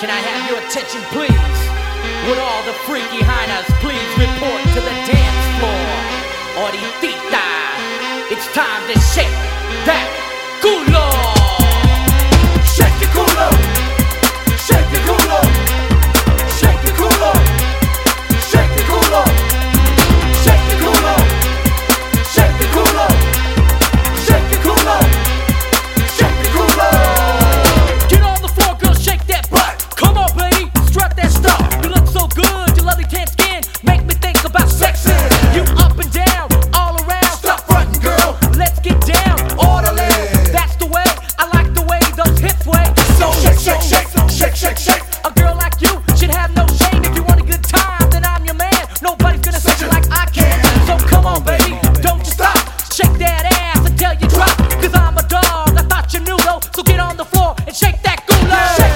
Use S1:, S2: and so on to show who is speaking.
S1: Can I have your attention, please? Would all the freaky hyenas please report to the dance floor? Ahorita, it's time to shake that culo.
S2: Shake your culo. Shake your culo. Shake your culo. Shake your culo. Shake your culo. Shake your culo. Shake your culo. Shake your culo.
S1: Get on the floor, girl, shake that butt. Come on, baby, strut that stuff. You look so good, your lovely tan skin make me think about sexing. You up and down, all around.
S2: Stop frontin', girl.
S1: Let's get down, orderly. That's the way, I like the way those hips sway.
S2: So shake, shake, shake, shake, shake, shake.
S1: A girl like you should have no shame. If you want a good time, then I'm your man. Nobody's gonna say you like I can. So come on, baby, don't you stop. Shake that ass until you drop. Cause I'm a dog, I thought you knew though. So get on the floor and shake that culo.